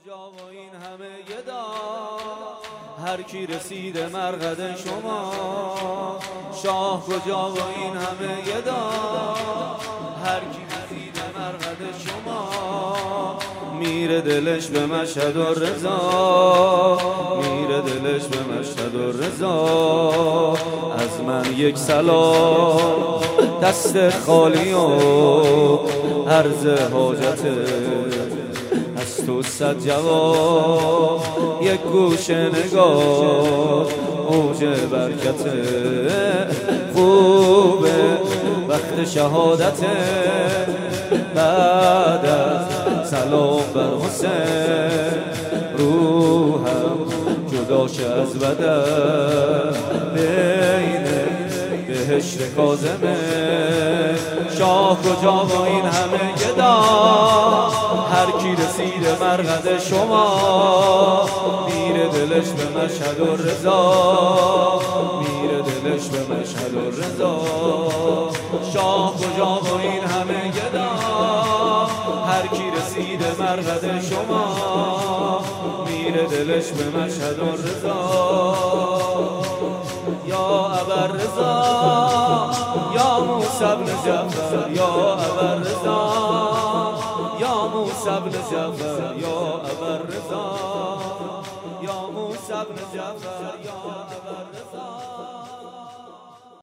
کجا و این همه گدا، هر کی رسیده مرقد شما. شاه کجا و این همه گدا، هر کی رسیده مرقد شما. میره دلش به مشهد و رضا، میره دلش به مشهد و رضا. از من یک سلام دست خالی و عرض حاجته، از تو صد جواب یک گوشه نگاه اوج برکته. خوبه وقت شهادته، بعد از سلام بر حسین روحم جداش از بدن بین بهشت کاظمه. شاه کجا و این همه گدا، هر کی رسیده مرقد شما. میره دلش به مشهد و رضا، میره دلش به مشهد و رضا. شاه کجا و این همه گدا، هر کی رسیده مرقد شما. میره دلش به مشهد و رضا. یا ابررضا یا موسی بن جعفر، یا ابررضا یا موسی بن جعفر، یا ابررضا یا موسی بن جعفر، یا ابررضا.